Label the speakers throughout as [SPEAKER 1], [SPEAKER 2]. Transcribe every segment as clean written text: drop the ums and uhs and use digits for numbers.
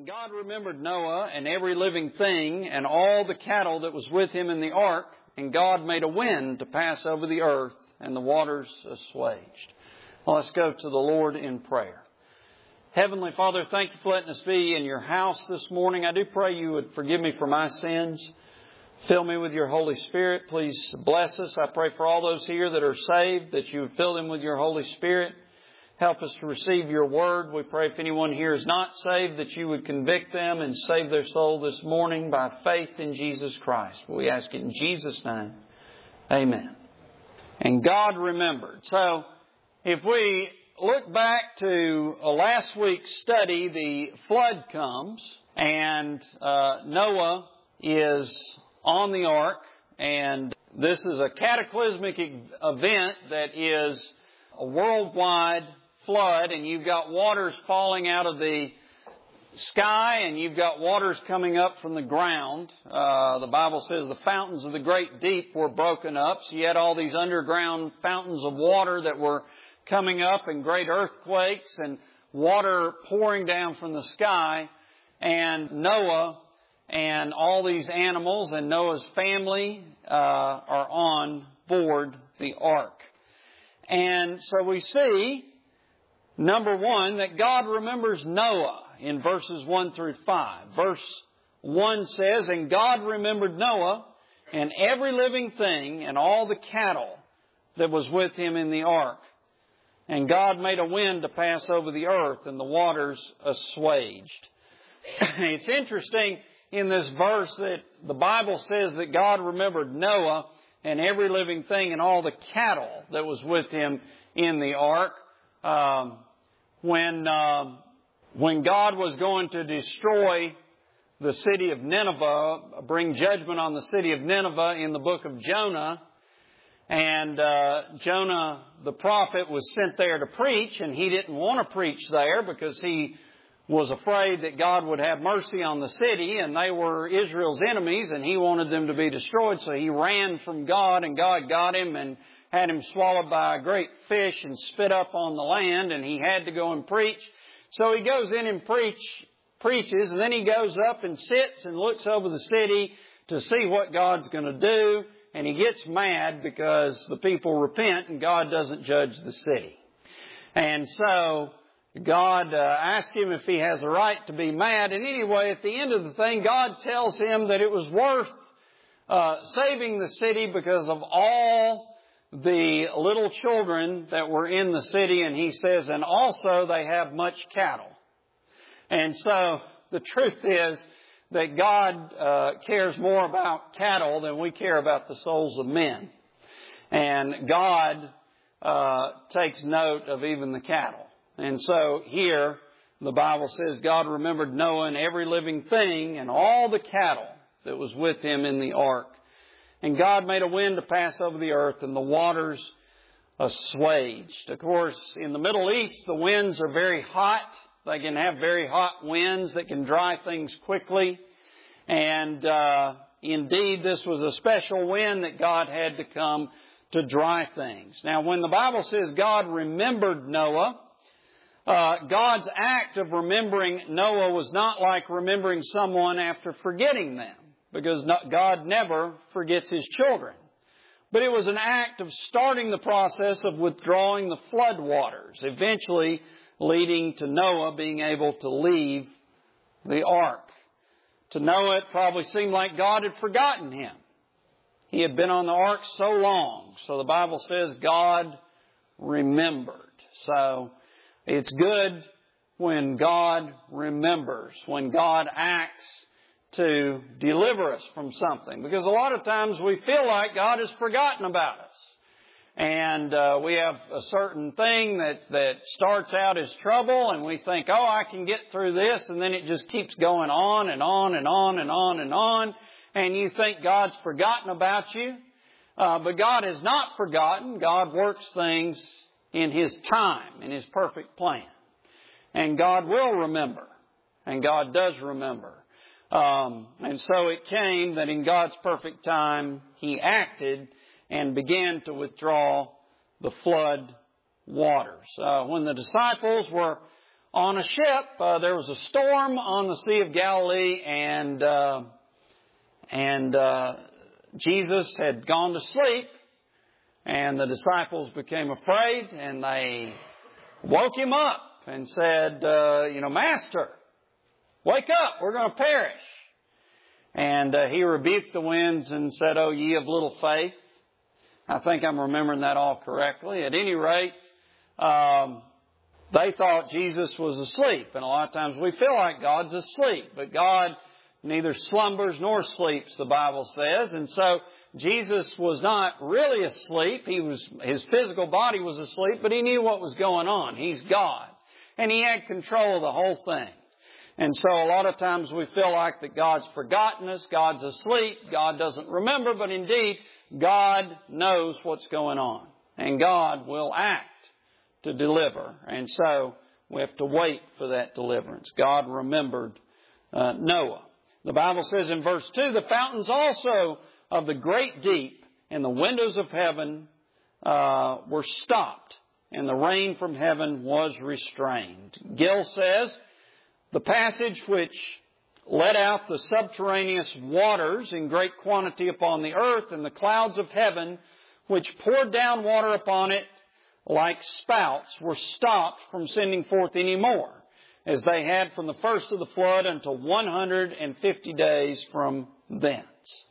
[SPEAKER 1] And God remembered Noah and every living thing and all the cattle that was with him in the ark. And God made a wind to pass over the earth, and the waters assuaged. Well, let's go to the Lord in prayer. Heavenly Father, thank you for letting us be in your house this morning. I do pray you would forgive me for my sins. Fill me with your Holy Spirit. Please bless us. I pray for all those here that are saved, that you would fill them with your Holy Spirit. Help us to receive your word. We pray if anyone here is not saved, that you would convict them and save their soul this morning by faith in Jesus Christ. We ask it in Jesus' name. Amen. And God remembered. So, if we look back to last week's study, the flood comes and Noah is on the ark, and this is a cataclysmic event that is a worldwide flood, and you've got waters falling out of the sky, and you've got waters coming up from the ground. The Bible says the fountains of the great deep were broken up, so you had all these underground fountains of water that were coming up, and great earthquakes and water pouring down from the sky. And Noah and all these animals and Noah's family are on board the ark. And so we see, number one, that God remembers Noah in verses 1 through 5. Verse 1 says, "And God remembered Noah and every living thing and all the cattle that was with him in the ark. And God made a wind to pass over the earth, and the waters assuaged." It's interesting in this verse that the Bible says that God remembered Noah and every living thing and all the cattle that was with him in the ark. When God was going to destroy the city of Nineveh, bring judgment on the city of Nineveh in the book of Jonah, and Jonah the prophet was sent there to preach, and he didn't want to preach there because he was afraid that God would have mercy on the city, and they were Israel's enemies, and he wanted them to be destroyed. So he ran from God, and God got him and had him swallowed by a great fish and spit up on the land, and he had to go and preach. So he goes in and preaches, and then he goes up and sits and looks over the city to see what God's going to do, and he gets mad because the people repent and God doesn't judge the city. And so God asked him if he has a right to be mad. And anyway, at the end of the thing, God tells him that it was worth saving the city because of all the little children that were in the city. And he says, and also they have much cattle. And so the truth is that God cares more about cattle than we care about the souls of men. And God takes note of even the cattle. And so here, the Bible says God remembered Noah and every living thing and all the cattle that was with him in the ark. And God made a wind to pass over the earth, and the waters assuaged. Of course, in the Middle East, the winds are very hot. They can have very hot winds that can dry things quickly. And indeed, this was a special wind that God had to come to dry things. Now, when the Bible says God remembered Noah, God's act of remembering Noah was not like remembering someone after forgetting them, because God never forgets His children. But it was an act of starting the process of withdrawing the flood waters, eventually leading to Noah being able to leave the ark. To Noah, it probably seemed like God had forgotten him. He had been on the ark so long. So the Bible says God remembered. So it's good when God remembers, when God acts to deliver us from something. Because a lot of times we feel like God has forgotten about us. And we have a certain thing that starts out as trouble, and we think, oh, I can get through this, and then it just keeps going on and on and on and on and on, and you think God's forgotten about you. But God has not forgotten. God works things in His time, in His perfect plan. And God will remember, and God does remember. And so it came that in God's perfect time, He acted and began to withdraw the flood waters. When the disciples were on a ship. There was a storm on the Sea of Galilee, and Jesus had gone to sleep, and the disciples became afraid, and they woke him up and said, Master, wake up, we're going to perish. And he rebuked the winds and said, "Oh, ye of little faith." I think I'm remembering that all correctly. At any rate, they thought Jesus was asleep. And a lot of times we feel like God's asleep. But God neither slumbers nor sleeps, the Bible says. And so Jesus was not really asleep. His physical body was asleep, but He knew what was going on. He's God. And He had control of the whole thing. And so a lot of times we feel like that God's forgotten us, God's asleep, God doesn't remember, but indeed God knows what's going on. And God will act to deliver. And so we have to wait for that deliverance. God remembered Noah. The Bible says in verse 2, "The fountains also of the great deep and the windows of heaven were stopped, and the rain from heaven was restrained." Gill says, "The passage which let out the subterraneous waters in great quantity upon the earth, and the clouds of heaven which poured down water upon it like spouts were stopped from sending forth any more, as they had from the first of the flood until 150 days from thence."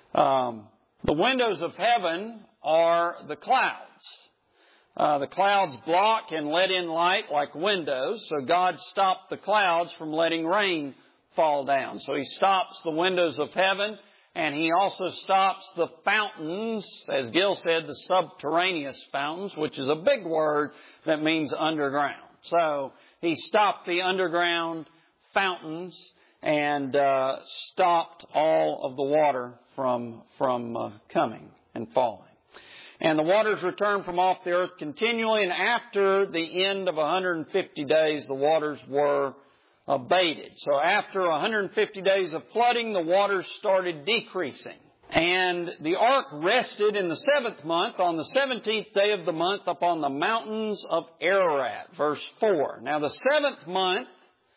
[SPEAKER 1] The windows of heaven are the clouds. The clouds block and let in light like windows, so God stopped the clouds from letting rain fall down. So He stops the windows of heaven, and He also stops the fountains, as Gill said, the subterraneous fountains, which is a big word that means underground. So He stopped the underground fountains and stopped all of the water from coming and falling. And the waters returned from off the earth continually, and after the end of 150 days, the waters were abated. So after 150 days of flooding, the waters started decreasing. And the ark rested in the 7th month, on the 17th day of the month, upon the mountains of Ararat. Verse 4. Now the 7th month,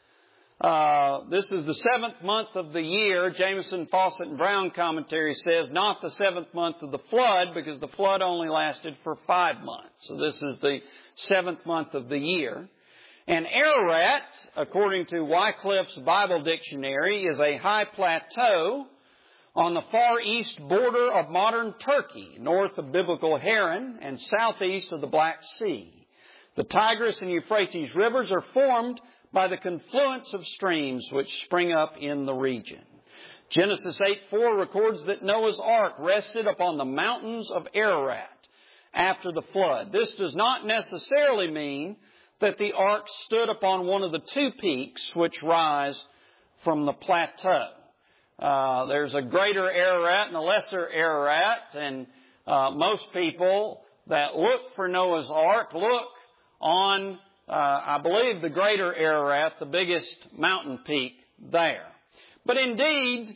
[SPEAKER 1] this is the 7th month of the year. Jameson, Fawcett, and Brown commentary says not the 7th month of the flood, because the flood only lasted for 5 months. So this is the 7th month of the year. And Ararat, according to Wycliffe's Bible Dictionary, is a high plateau on the far east border of modern Turkey, north of biblical Haran and southeast of the Black Sea. The Tigris and Euphrates rivers are formed by the confluence of streams which spring up in the region. Genesis 8:4 records that Noah's ark rested upon the mountains of Ararat after the flood. This does not necessarily mean that the ark stood upon one of the 2 peaks which rise from the plateau. There's a greater Ararat and a lesser Ararat, and most people that look for Noah's ark look on I believe the greater Ararat, the biggest mountain peak there. But indeed,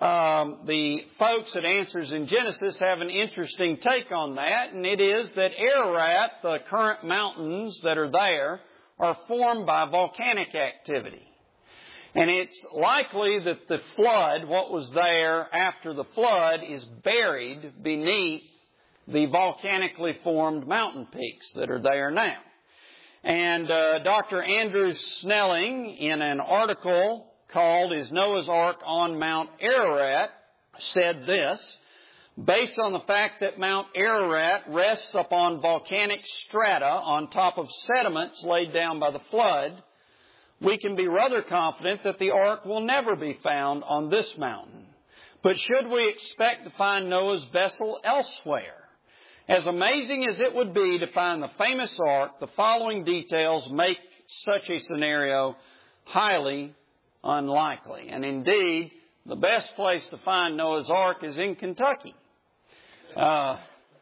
[SPEAKER 1] the folks at Answers in Genesis have an interesting take on that, and it is that Ararat, the current mountains that are there, are formed by volcanic activity. And it's likely that the flood, what was there after the flood, is buried beneath the volcanically formed mountain peaks that are there now. And Dr. Andrew Snelling, in an article called "Is Noah's Ark on Mount Ararat?" said this: "Based on the fact that Mount Ararat rests upon volcanic strata on top of sediments laid down by the flood, we can be rather confident that the ark will never be found on this mountain. But should we expect to find Noah's vessel elsewhere? As amazing as it would be to find the famous ark, the following details make such a scenario highly unlikely." And indeed, the best place to find Noah's ark is in Kentucky, at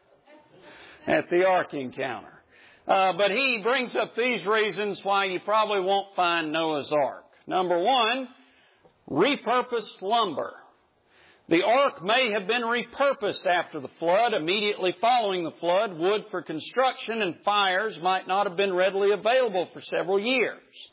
[SPEAKER 1] the Ark Encounter. But he brings up these reasons why you probably won't find Noah's ark. Number 1, repurposed lumber. The ark may have been repurposed after the flood. Immediately following the flood, wood for construction and fires might not have been readily available for several years.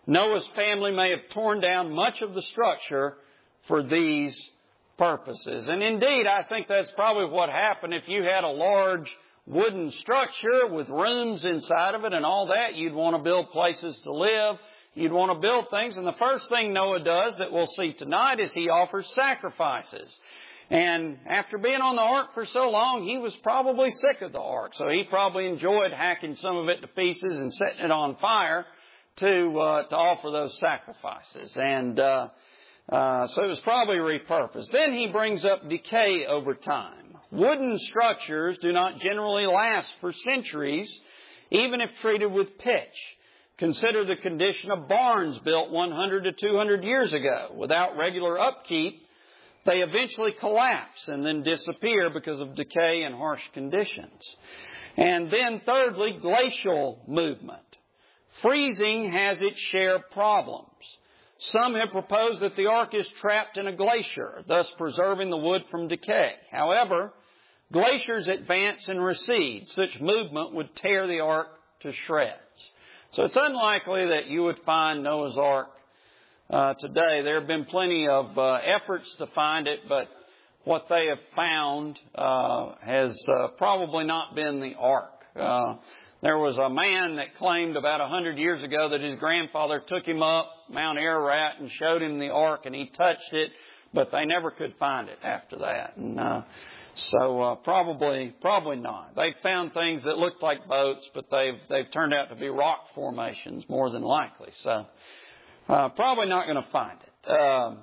[SPEAKER 1] Noah's family may have torn down much of the structure for these purposes. And indeed, I think that's probably what happened. If you had a large wooden structure with rooms inside of it and all that, you'd want to build places to live. You'd want to build things. And the first thing Noah does that we'll see tonight is he offers sacrifices. And after being on the ark for so long, he was probably sick of the ark. So he probably enjoyed hacking some of it to pieces and setting it on fire to offer those sacrifices. And so it was probably repurposed. Then he brings up decay over time. Wooden structures do not generally last for centuries, even if treated with pitch. Consider the condition of barns built 100 to 200 years ago. Without regular upkeep, they eventually collapse and then disappear because of decay and harsh conditions. And then thirdly, glacial movement. Freezing has its share of problems. Some have proposed that the ark is trapped in a glacier, thus preserving the wood from decay. However, glaciers advance and recede. Such movement would tear the ark to shreds. So it's unlikely that you would find Noah's Ark today. There have been plenty of efforts to find it, but what they have found has probably not been the ark. There was a man that claimed about 100 years ago that his grandfather took him up Mount Ararat and showed him the ark, and he touched it, but they never could find it after that. And so probably not. They've found things that looked like boats, but they've turned out to be rock formations more than likely. So probably not going to find it.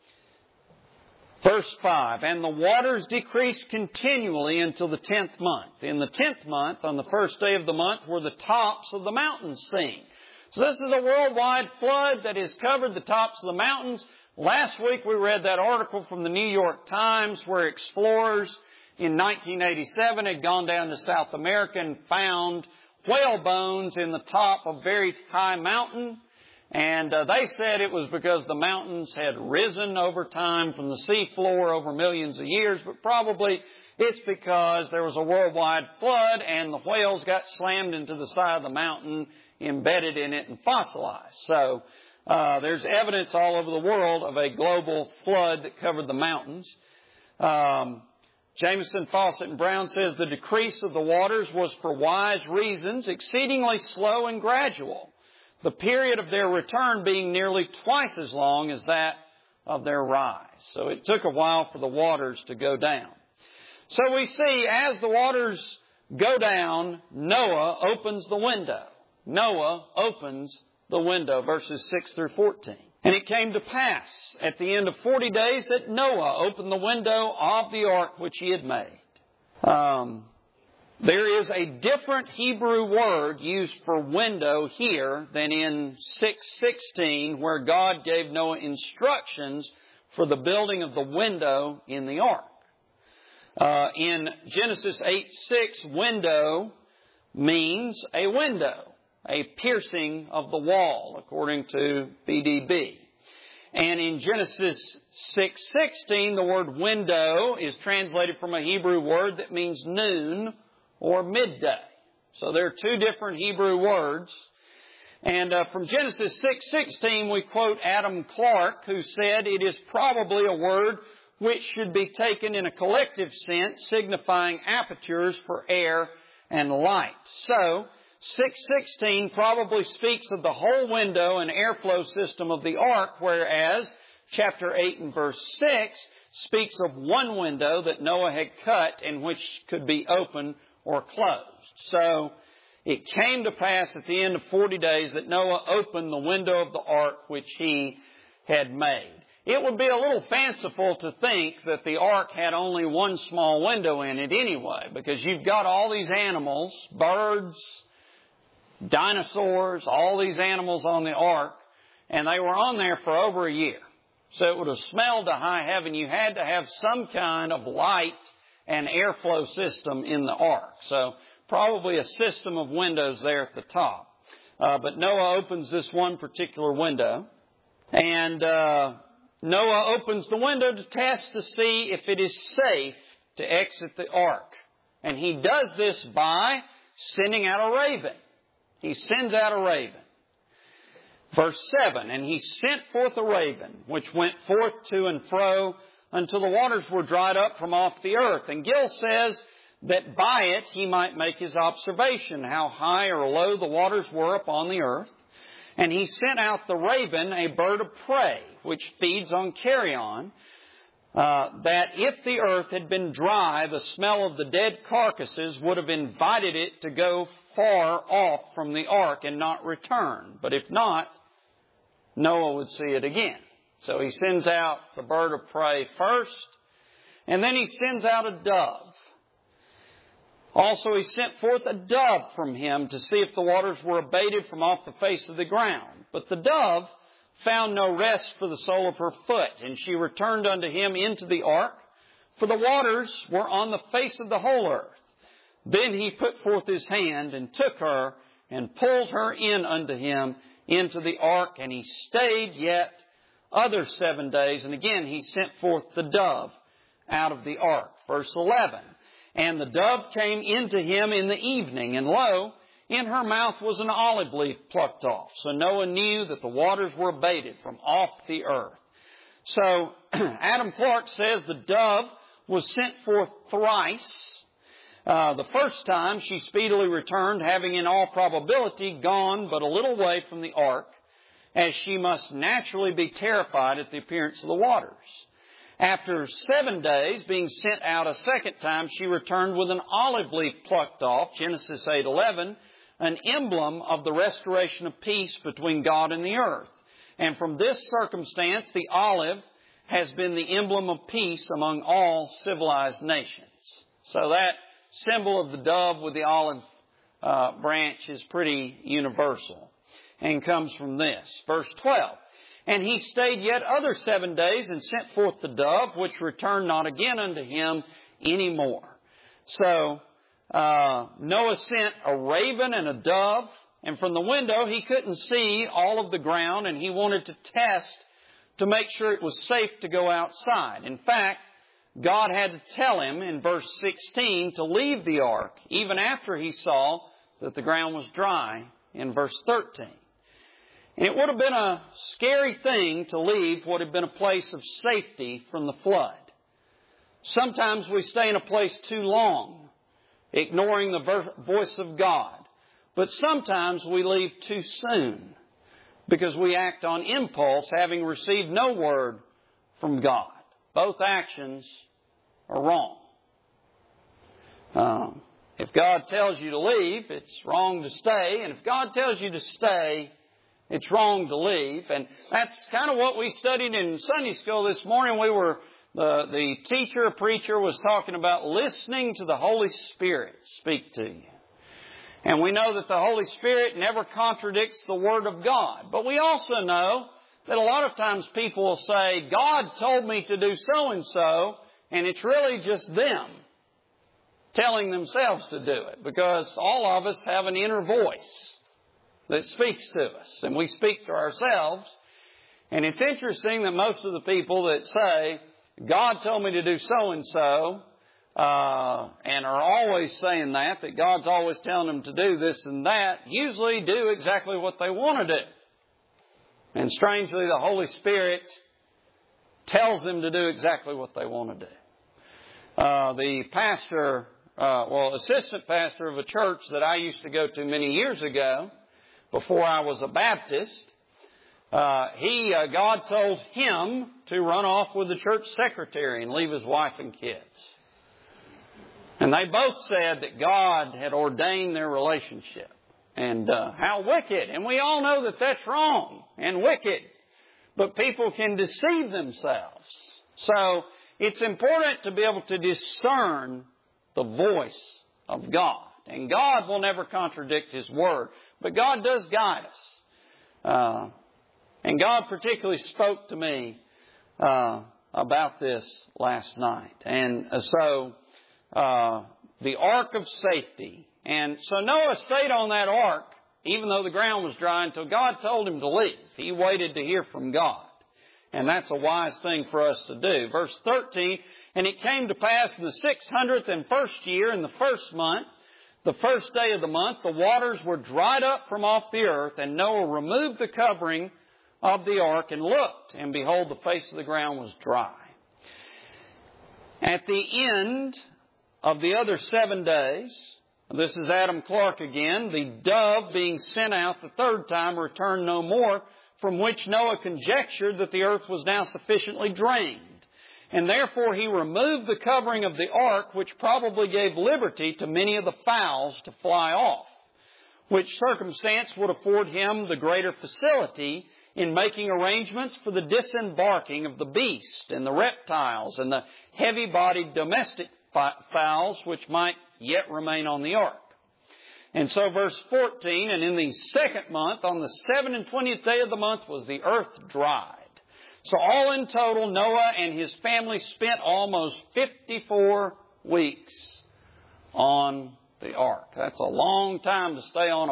[SPEAKER 1] Verse 5, and the waters decreased continually until the 10th month. In the 10th month, on the first day of the month, were the tops of the mountains seen. So this is a worldwide flood that has covered the tops of the mountains. Last week we read that article from the New York Times where explorers in 1987 had gone down to South America and found whale bones in the top of a very high mountain. And they said it was because the mountains had risen over time from the seafloor over millions of years, but probably it's because there was a worldwide flood and the whales got slammed into the side of the mountain, embedded in it and fossilized. So there's evidence all over the world of a global flood that covered the mountains. Jameson, Fawcett, and Brown says the decrease of the waters was for wise reasons, exceedingly slow and gradual, the period of their return being nearly twice as long as that of their rise. So it took a while for the waters to go down. So we see as the waters go down, Noah opens the window. Noah opens the window, verses 6 through 14. And it came to pass at the end of 40 days that Noah opened the window of the ark which he had made. There is a different Hebrew word used for window here than in 6:16, where God gave Noah instructions for the building of the window in the ark. In Genesis 8:6, window means a window, a piercing of the wall, according to BDB. And in Genesis 6:16, the word window is translated from a Hebrew word that means noon or midday. So there are two different Hebrew words. And from Genesis 6:16, we quote Adam Clarke, who said it is probably a word which should be taken in a collective sense, signifying apertures for air and light. So 6:16 probably speaks of the whole window and airflow system of the ark, whereas chapter 8 and verse 6 speaks of one window that Noah had cut and which could be opened or closed. So it came to pass at the end of 40 days that Noah opened the window of the ark which he had made. It would be a little fanciful to think that the ark had only one small window in it anyway, because you've got all these animals, birds, dinosaurs, all these animals on the ark, and they were on there for over a year. So it would have smelled to high heaven. You had to have some kind of light and airflow system in the ark. So probably a system of windows there at the top. But Noah opens this one particular window. And Noah opens the window to test to see if it is safe to exit the ark. And he does this by sending out a raven. He sends out a raven. Verse 7, and he sent forth a raven, which went forth to and fro until the waters were dried up from off the earth. And Gill says that by it he might make his observation, how high or low the waters were upon the earth. And he sent out the raven, a bird of prey, which feeds on carrion, that if the earth had been dry, the smell of the dead carcasses would have invited it to go far off from the ark and not return. But if not, Noah would see it again. So he sends out the bird of prey first, and then he sends out a dove. Also he sent forth a dove from him to see if the waters were abated from off the face of the ground. But the dove found no rest for the sole of her foot, and she returned unto him into the ark, for the waters were on the face of the whole earth. Then he put forth his hand and took her and pulled her in unto him into the ark, and he stayed yet other 7 days. And again he sent forth the dove out of the ark. Verse 11, and the dove came into him in the evening, and lo, in her mouth was an olive leaf plucked off. So Noah knew that the waters were abated from off the earth. So Adam Clarke says the dove was sent forth thrice. The first time she speedily returned, having in all probability gone but a little way from the ark, as she must naturally be terrified at the appearance of the waters. After 7 days, being sent out a second time, she returned with an olive leaf plucked off, Genesis 8:11, an emblem of the restoration of peace between God and the earth. And from this circumstance, the olive has been the emblem of peace among all civilized nations. So that symbol of the dove with the olive branch is pretty universal and comes from this. Verse 12, and he stayed yet other 7 days and sent forth the dove, which returned not again unto him any more. So Noah sent a raven and a dove, and from the window he couldn't see all of the ground, and he wanted to test to make sure it was safe to go outside. In fact, God had to tell him in verse 16 to leave the ark, even after he saw that the ground was dry in verse 13. And it would have been a scary thing to leave what had been a place of safety from the flood. Sometimes we stay in a place too long, ignoring the voice of God. But sometimes we leave too soon because we act on impulse, having received no word from God. Both actions are wrong. If God tells you to leave, it's wrong to stay. And if God tells you to stay, it's wrong to leave. And that's kind of what we studied in Sunday school this morning. The teacher, preacher was talking about listening to the Holy Spirit speak to you. And we know that the Holy Spirit never contradicts the Word of God. But we also know that a lot of times people will say, God told me to do so-and-so, and it's really just them telling themselves to do it, because all of us have an inner voice that speaks to us, and we speak to ourselves. And it's interesting that most of the people that say, God told me to do so-and-so, and are always saying that God's always telling them to do this and that, usually do exactly what they want to do. And strangely, the Holy Spirit tells them to do exactly what they want to do. The pastor, assistant pastor of a church that I used to go to many years ago, before I was a Baptist, God told him to run off with the church secretary and leave his wife and kids. And they both said that God had ordained their relationship. And how wicked. And we all know that that's wrong and wicked. But people can deceive themselves. So it's important to be able to discern the voice of God. And God will never contradict His Word. But God does guide us. And God particularly spoke to me about this last night. And so the ark of safety. And so Noah stayed on that ark, even though the ground was dry, until God told him to leave. He waited to hear from God. And that's a wise thing for us to do. Verse 13, and it came to pass in the 601st year, in the first month, the first day of the month, the waters were dried up from off the earth, and Noah removed the covering of the ark and looked, and behold, the face of the ground was dry. At the end of the other 7 days, this is Adam Clark again, the dove being sent out the third time returned no more, from which Noah conjectured that the earth was now sufficiently drained. And therefore he removed the covering of the ark, which probably gave liberty to many of the fowls to fly off, which circumstance would afford him the greater facility in making arrangements for the disembarking of the beast and the reptiles and the heavy-bodied domestic fowls which might yet remain on the ark. And so verse 14, and in the second month, on the 27th day of the month, was the earth dried. So all in total, Noah and his family spent almost 54 weeks on the ark. That's a long time to stay on a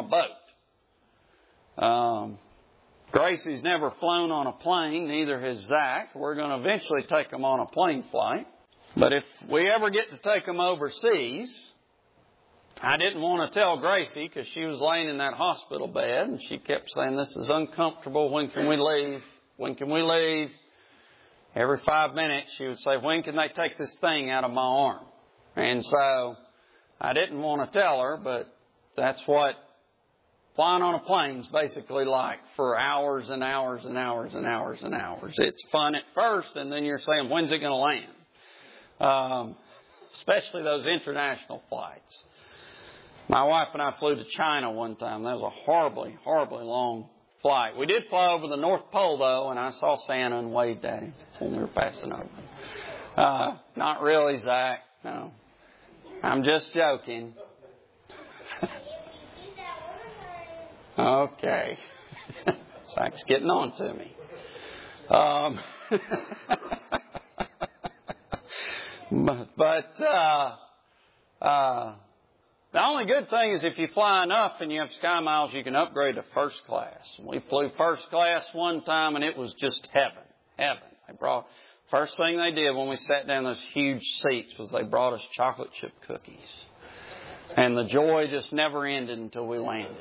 [SPEAKER 1] boat. Gracie's never flown on a plane, neither has Zach. We're going to eventually take them on a plane flight. But if we ever get to take them overseas, I didn't want to tell Gracie because she was laying in that hospital bed and she kept saying, this is uncomfortable. When can we leave? When can we leave? Every 5 minutes she would say, when can they take this thing out of my arm? And so I didn't want to tell her, but that's what flying on a plane is basically like for hours and hours and hours and hours and hours. It's fun at first, and then you're saying, when's it going to land? Especially those international flights. My wife and I flew to China one time. That was a horribly, horribly long flight. We did fly over the North Pole, though, and I saw Santa and waved at him when we were passing over. Not really, Zach. No. I'm just joking. Okay. Zach's getting on to me. The only good thing is if you fly enough and you have Sky Miles, you can upgrade to first class. We flew first class one time and it was just heaven. Heaven. First thing they did when we sat down in those huge seats was they brought us chocolate chip cookies. And the joy just never ended until we landed.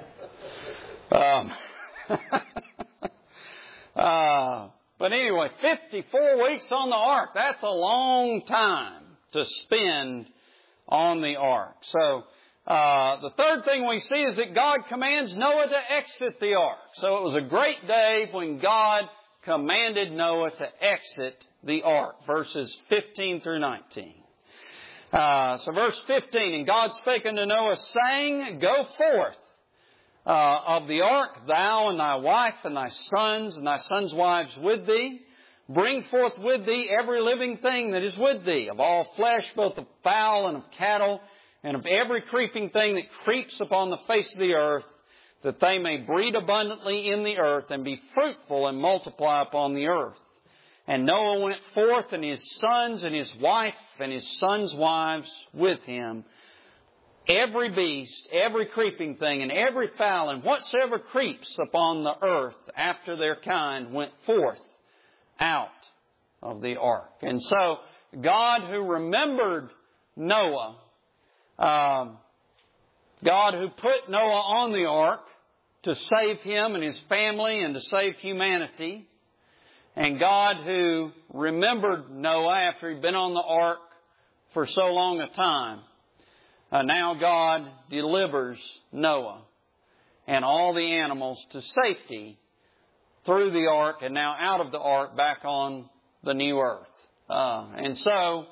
[SPEAKER 1] But anyway, 54 weeks on the ark. That's a long time to spend on the ark. So, the third thing we see is that God commands Noah to exit the ark. So it was a great day when God commanded Noah to exit the ark. Verses 15 through 19. So verse 15, and God spake unto Noah, saying, go forth of the ark, thou and thy wife and thy sons' wives with thee. Bring forth with thee every living thing that is with thee, of all flesh, both of fowl and of cattle, and of every creeping thing that creeps upon the face of the earth, that they may breed abundantly in the earth, and be fruitful and multiply upon the earth. And Noah went forth, and his sons and his wife and his sons' wives with him. Every beast, every creeping thing, and every fowl, and whatsoever creeps upon the earth after their kind went forth out of the ark. And so, God who remembered Noah, God who put Noah on the ark to save him and his family and to save humanity, and God who remembered Noah after he'd been on the ark for so long a time, now God delivers Noah and all the animals to safety through the ark and now out of the ark back on the new earth. And so,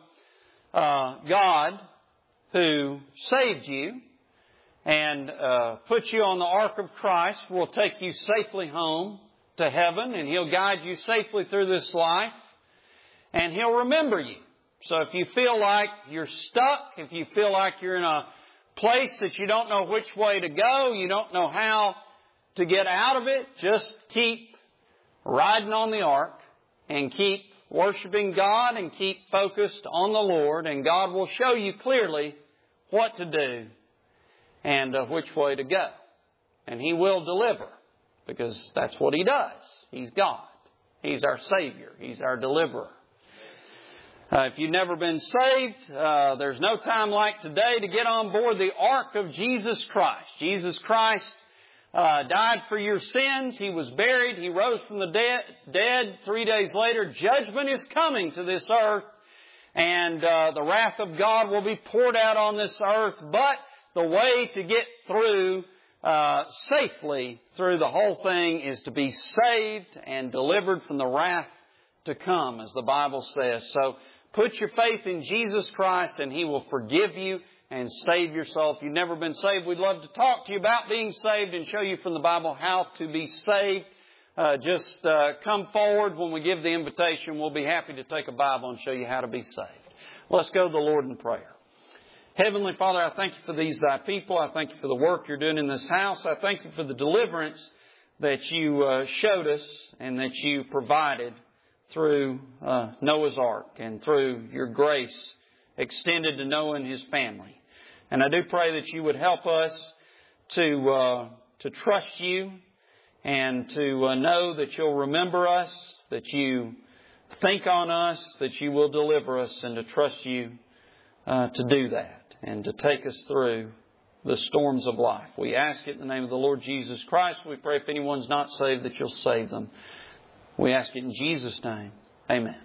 [SPEAKER 1] God who saved you and put you on the ark of Christ will take you safely home to heaven, and He'll guide you safely through this life, and He'll remember you. So if you feel like you're stuck, if you feel like you're in a place that you don't know which way to go, you don't know how to get out of it, just keep riding on the ark and keep worshiping God and keep focused on the Lord, and God will show you clearly what to do and which way to go. And He will deliver, because that's what He does. He's God. He's our Savior. He's our deliverer. If you've never been saved, there's no time like today to get on board the ark of Jesus Christ. Jesus Christ died for your sins. He was buried. He rose from the dead. 3 days later, judgment is coming to this earth. And the wrath of God will be poured out on this earth. But the way to get through safely through the whole thing is to be saved and delivered from the wrath to come, as the Bible says. So put your faith in Jesus Christ and He will forgive you and save your soul. If you've never been saved, we'd love to talk to you about being saved and show you from the Bible how to be saved. Just come forward when we give the invitation. We'll be happy to take a Bible and show you how to be saved. Let's go to the Lord in prayer. Heavenly Father, I thank you for these thy people. I thank you for the work you're doing in this house. I thank you for the deliverance that you showed us and that you provided through Noah's Ark and through your grace extended to Noah and his family. And I do pray that you would help us to trust you and to know that you'll remember us, that you think on us, that you will deliver us, and to trust you to do that and to take us through the storms of life. We ask it in the name of the Lord Jesus Christ. We pray if anyone's not saved that you'll save them. We ask it in Jesus' name. Amen.